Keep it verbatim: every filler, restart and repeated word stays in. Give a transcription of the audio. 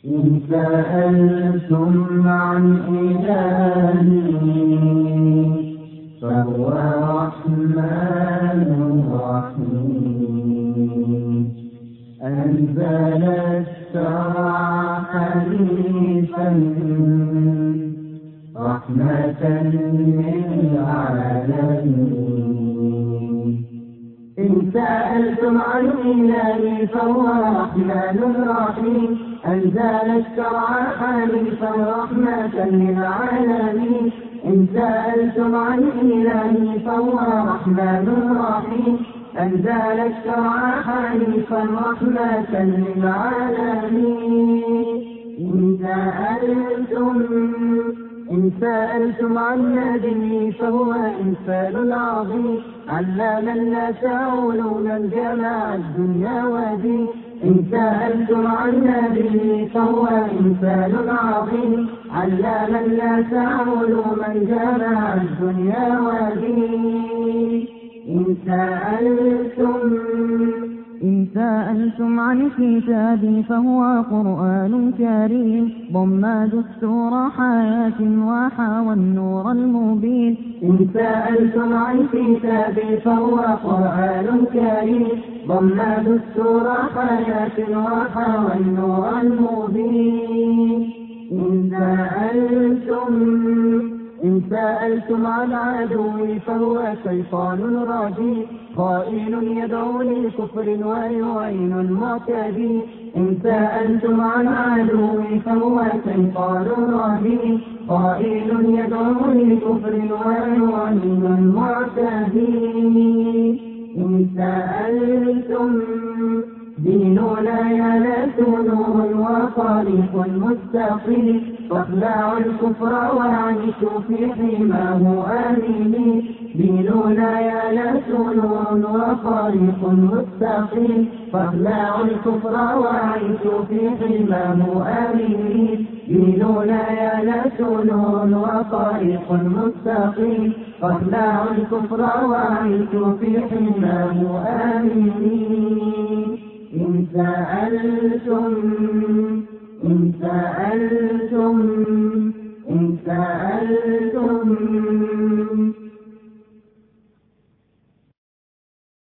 إن سألتم عن إلهي فهو رحمن رحيم، أنزل الشرع حنيفا رحمة للعالمين. إن سألتم عن إلهي فهو رحمن رحيم، أنزل الشرع حنيفا رحمة للعالمين. إن سألتم عن إلهي فهو رحمن رحيم، أنزل الشرع حنيفا رحمة للعالمين. إن سألتم إن سألتم عن نبي فهو إنسان عظيم، علم الناس علوم الجماع الدنيا ودين. إن سألتم عن نبي فهو إنسان عظيم، علم الناس علوم الجماع الدنيا ودين. إن سألتم إن سألتم عن كتابي فهو قرآن كريم، ضم دستور حياة وحوى النور المبين. إن سألتم عن كتابي فهو قرآن كريم، ضم دستور حياة وحوى النور المبين. إن سألتم إن سألتم عن عدوي فهو شيطان رجيم، خائن يدعو لكفر ويعين المعتدين. إن سألتم عن عدوي فهو شيطان رجيم، خائن يدعو لكفر ويعين المعتدين. إن سألتم ديننا ينال نور وطريق مستقيم، واخلعوا الكفر وعيشوا في حماه آمنين. ديننا ينال نور وطريق مستقيم، واخلعوا الكفر وعيشوا في حماه آمنين. ديننا ينال نور وطريق مستقيم، واخلعوا الكفر وعيشوا في حماه آمنين. إن سألتم إن سألتم إن سألتم